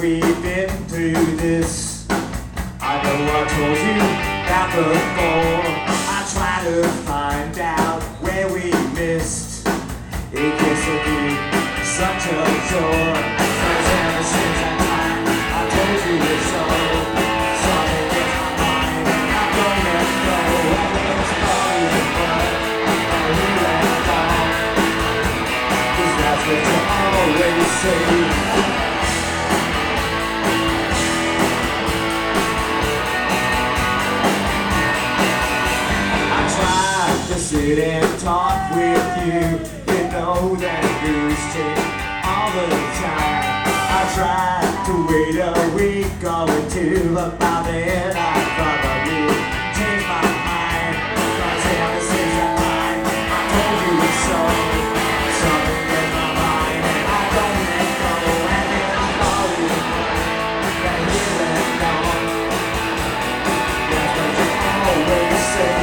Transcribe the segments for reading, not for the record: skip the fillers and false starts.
we've been through this. I know I told you that before. I try to find out where we missed. It gets to be such a chore. 'Cause ever since that time I told you it's so. Something gets my mind and I don't let go. And it's probably the fun of you let go. 'Cause that's what you always say. Sit and talk with you. You know that news change all the time. I tried to wait a week or two, but by then I probably changed my mind. 'Cause ever since that time I told you so. Something in my mind and I don't let go. And it's always that you let go. That's what you always say.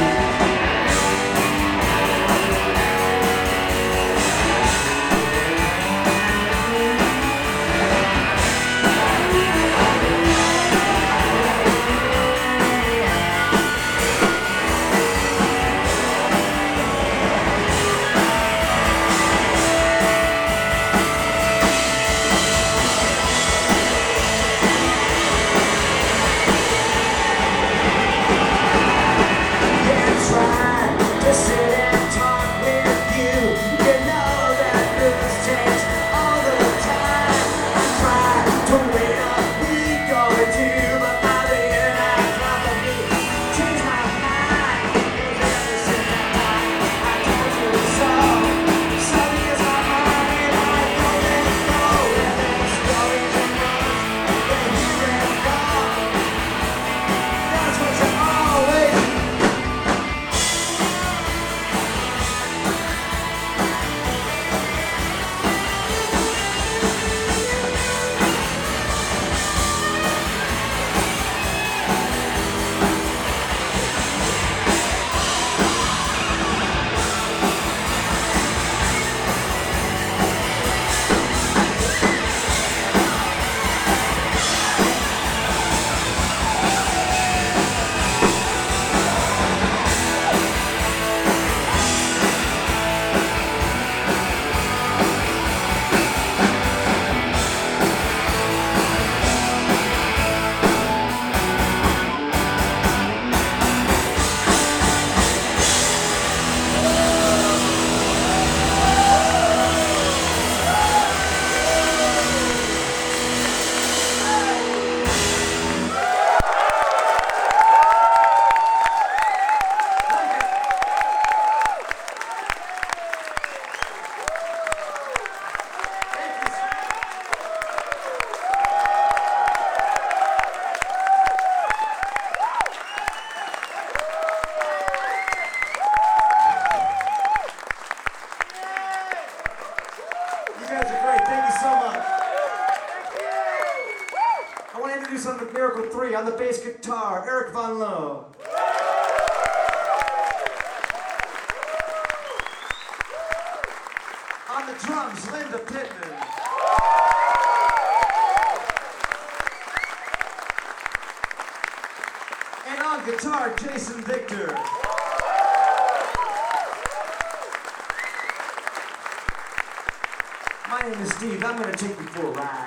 On the Miracle 3 on the bass guitar, Eric Von Lowe. On the drums, Linda Pittman. And on guitar, Jason Victor. My name is Steve. I'm going to take you for a ride.